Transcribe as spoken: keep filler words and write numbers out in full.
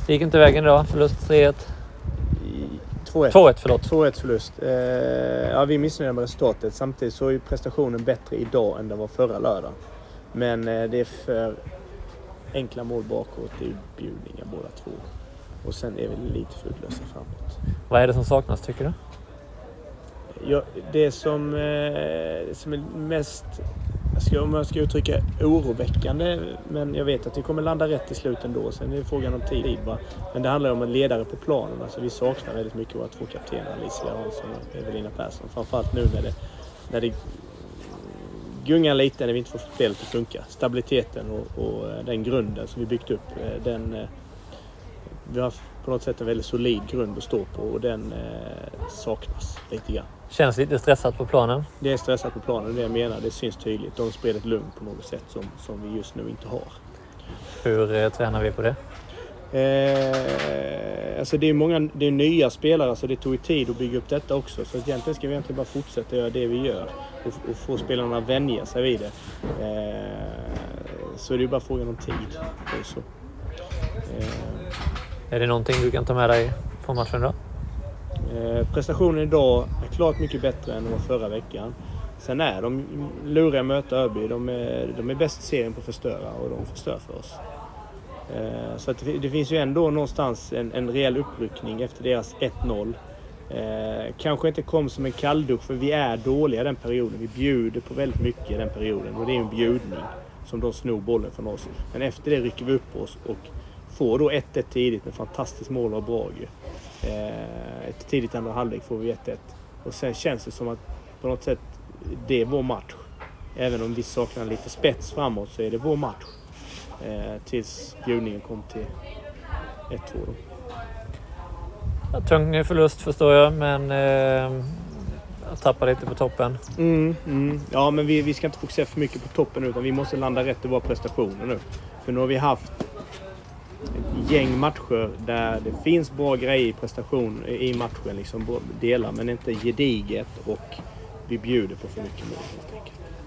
Det gick inte vägen idag, förlust tre ett. två ett. två ett, förlåt. två ett förlust. Eh, ja, vi missnöjda med resultatet. Samtidigt så är ju prestationen bättre idag än den var förra lördagen. Men eh, det är för enkla mål bakåt. Det är bjudningar båda två. Och sen är vi lite för utlösa framåt. Vad är det som saknas, tycker du? Ja, det som, eh, som är mest, jag ska, om jag ska uttrycka oroväckande, men jag vet att vi kommer landa rätt i slutet ändå. Sen är det frågan om tid. Va? Men det handlar om en ledare på planen. Alltså, vi saknar väldigt mycket våra två kaptener, Alicia Hansson och Evelina Persson. Framförallt nu när det, när det gungar lite, när vi inte får spelet att funka. Stabiliteten och, och den grunden som vi byggt upp, den, vi har på något sätt en väldigt solid grund att stå på, och den eh, saknas lite grann. Känns lite stressat på planen? Det är stressat på planen, det jag menar. Det syns tydligt. De sprider ett lugn på något sätt som, som vi just nu inte har. Hur eh, tränar vi på det? Eh, alltså det är många, det är nya spelare, så det tog ju tid att bygga upp detta också. Så egentligen ska vi egentligen bara fortsätta göra det vi gör och, och få spelarna att vänja sig vid det. Eh, så det är ju bara frågan om tid. Så. Eh, Är det någonting du kan ta med dig från matchen då? Eh, prestationen idag är klart mycket bättre än den var förra veckan. Sen är de luriga att möta Örby. De är, de är bäst i serien på att förstöra, och de förstör för oss. Eh, så att det, det finns ju ändå någonstans en, en rejäl uppryckning efter deras ett noll. Eh, kanske inte kom som en kalldusch, för vi är dåliga den perioden. Vi bjuder på väldigt mycket den perioden, och det är en bjudning som de snor bollen från oss. Men efter det rycker vi upp oss och får då ett ett tidigt med fantastiskt mål av Brage. Eh, ett tidigt andra halvlek får vi ett ett. Och sen känns det som att på något sätt det är vår match. Även om vi saknar lite spets framåt, så är det vår match. Eh, tills bjudningen kom till ett två då. Ja, tung förlust förstår jag, men eh, jag tappar lite på toppen. Mm, mm. Ja, men vi, vi ska inte fokusera för mycket på toppen, utan vi måste landa rätt i våra prestationer nu. För nu har vi haft ett gäng matcher där det finns bra grejer i prestation i matchen, liksom delar, men inte gediget, och vi bjuder på för mycket mål helt enkelt.